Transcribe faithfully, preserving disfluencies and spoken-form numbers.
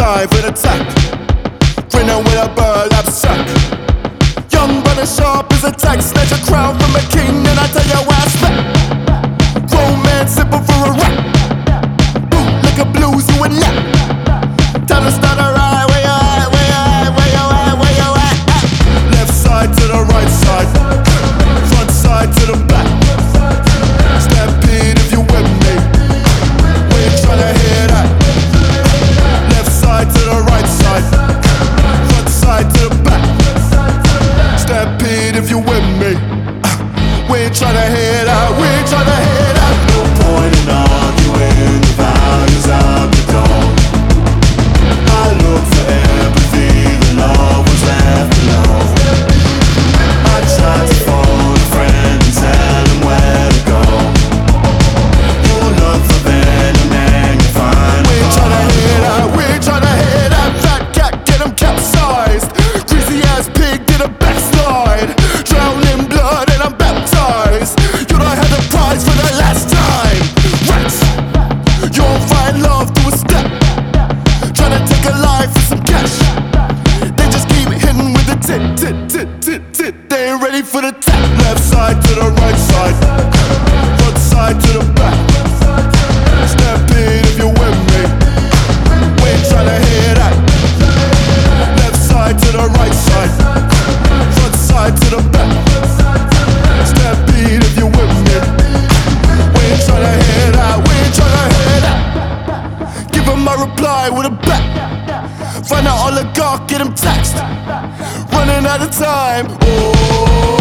dive and attack. Grinning with a burlap sack. Young brother sharp as a tax. Snatch a crown from a king and I tell you why I spec. Grown man simple for a rap. Boot like a blues you a nap. Time to start a ride. Where you at, where you at, where you at, where you at, at. Left side to the right side. Front side to the back. Stampede if you with me. We ain't tryna hear that. Left side to the right side. Front side to the back. Stampede if you with me. We ain't tryna hear that. We ain't tryna hear that. No point in arguing the values of the dawn. I look for empathy, the love was left alone. I tried to phone a friend and tell him where to go. You look for venom and you find We ain't tryna hear that. We ain't tryna hear that. Fat cat get him capsized. Greasy ass pig did a backslide. Drown in blood and I'm baptized. You don't have the prize for the last time. Rats, you won't find love through a step. Tryna take a life for some cash. They just keep hitting with the tit, tit, tit, tit, tit. They ain't ready for the tap. Left side to the right side. Front side to the back. Stampede if you with me. We ain't tryna hear that. Left side to the right side. Front side to the back. Stampede if you with me. We ain't tryna hear that. We ain't tryna hear that. Give him my reply with a bet. Find out oligarch, get him taxed. Running out of time. Oh.